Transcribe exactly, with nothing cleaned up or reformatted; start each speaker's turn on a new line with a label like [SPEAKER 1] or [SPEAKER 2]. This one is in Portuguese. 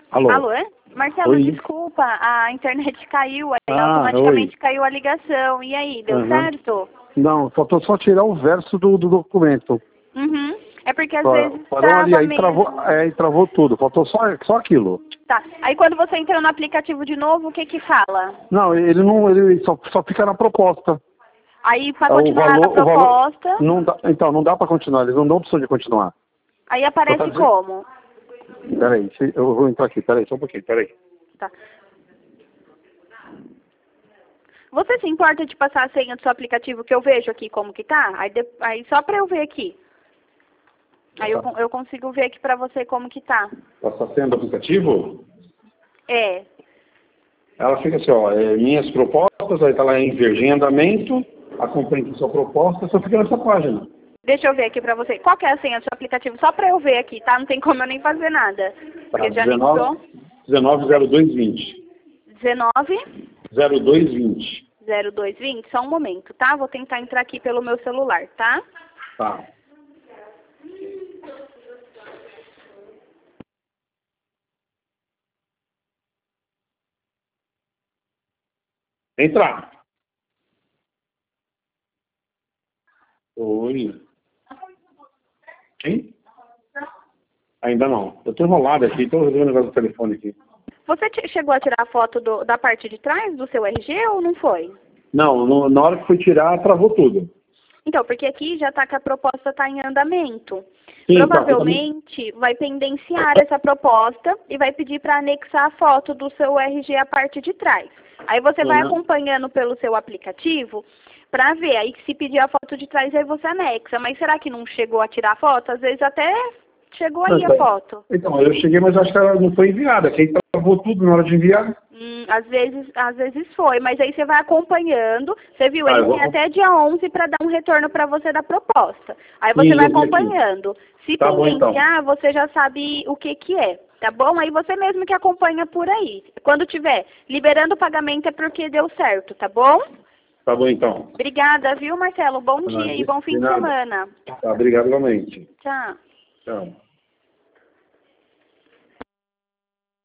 [SPEAKER 1] Alô?
[SPEAKER 2] Alô? Marcelo,
[SPEAKER 1] Oi.
[SPEAKER 2] desculpa, a internet caiu, aí
[SPEAKER 1] Ah,
[SPEAKER 2] automaticamente
[SPEAKER 1] oi.
[SPEAKER 2] caiu a ligação. E aí, deu
[SPEAKER 1] Uhum.
[SPEAKER 2] certo?
[SPEAKER 1] Não, faltou só tirar o verso do, do documento.
[SPEAKER 2] Uhum. É porque às
[SPEAKER 1] Pa-
[SPEAKER 2] vezes
[SPEAKER 1] Parou ali,
[SPEAKER 2] trava
[SPEAKER 1] aí
[SPEAKER 2] mesmo.
[SPEAKER 1] travou, é, aí travou tudo. Faltou só, só aquilo.
[SPEAKER 2] Tá. Aí quando você entra no aplicativo de novo, o que que fala?
[SPEAKER 1] Não, ele não, ele só, só fica na proposta.
[SPEAKER 2] Aí pra
[SPEAKER 1] É, O
[SPEAKER 2] continuar na
[SPEAKER 1] valor, o valor,
[SPEAKER 2] proposta,
[SPEAKER 1] não dá, então, não dá pra continuar, eles não dão opção de continuar.
[SPEAKER 2] aí
[SPEAKER 1] Só tá
[SPEAKER 2] aparece
[SPEAKER 1] dizendo-
[SPEAKER 2] como?
[SPEAKER 1] Peraí, se- eu vou entrar aqui, peraí, só um pouquinho, peraí.
[SPEAKER 2] Tá. Você se importa de passar a senha do seu aplicativo que eu vejo aqui como que tá? Aí, de- aí só pra eu ver aqui. Aí eu,
[SPEAKER 1] Tá.
[SPEAKER 2] con- eu consigo ver aqui pra você como que tá.
[SPEAKER 1] Passar a senha do aplicativo?
[SPEAKER 2] É.
[SPEAKER 1] Ela fica assim, ó, é, minhas propostas, aí tá lá em verde em andamento, acompanhe sua proposta, só fica nessa página.
[SPEAKER 2] Deixa eu ver aqui pra você. Qual que é a senha do seu aplicativo? Só pra eu ver aqui, tá? Não tem como eu nem fazer nada. Porque já anexou.
[SPEAKER 1] dezenove zero dois vinte.
[SPEAKER 2] dezenove
[SPEAKER 1] zero dois vinte.
[SPEAKER 2] zero dois vinte. Só um momento, tá? Vou tentar entrar aqui pelo meu celular, tá?
[SPEAKER 1] Tá. Entrar. Oi. Quem? Ainda não. Eu tô enrolado aqui, tô resolvendo o negócio do telefone aqui.
[SPEAKER 2] Você te- chegou a tirar a foto do- da parte de trás do seu R G ou não foi?
[SPEAKER 1] Não, no- na hora que fui tirar, travou tudo.
[SPEAKER 2] Então, porque aqui já está que a proposta está em andamento.
[SPEAKER 1] Sim,
[SPEAKER 2] Provavelmente vai pendenciar essa proposta e vai pedir para anexar a foto do seu R G à parte de trás. Aí você vai
[SPEAKER 1] Uhum.
[SPEAKER 2] acompanhando pelo seu aplicativo para ver. Aí se pedir a foto de trás, aí você anexa. Mas será que não chegou a tirar a foto? Às vezes até chegou aí a foto.
[SPEAKER 1] Então, eu cheguei, mas acho que ela não foi enviada. Quem travou tudo na hora de enviar?
[SPEAKER 2] Hum, às vezes, às vezes foi, mas aí você vai acompanhando. Você viu,
[SPEAKER 1] Ah,
[SPEAKER 2] ele
[SPEAKER 1] eu vou-
[SPEAKER 2] tem até dia onze para dar um retorno para você da proposta. Aí você
[SPEAKER 1] Sim,
[SPEAKER 2] vai
[SPEAKER 1] eu vi aqui.
[SPEAKER 2] acompanhando. Se
[SPEAKER 1] Tá bom, então.
[SPEAKER 2] pendenciar, você já sabe o que que é, tá bom? Aí você mesmo que acompanha por aí. Quando tiver liberando o pagamento é porque deu certo, tá bom?
[SPEAKER 1] Tá bom, então.
[SPEAKER 2] Obrigada, viu, Marcelo? Bom dia
[SPEAKER 1] Ah,
[SPEAKER 2] e bom fim
[SPEAKER 1] de
[SPEAKER 2] de
[SPEAKER 1] nada.
[SPEAKER 2] semana.
[SPEAKER 1] Tá, obrigado igualmente.
[SPEAKER 2] Tchau.
[SPEAKER 1] Tchau.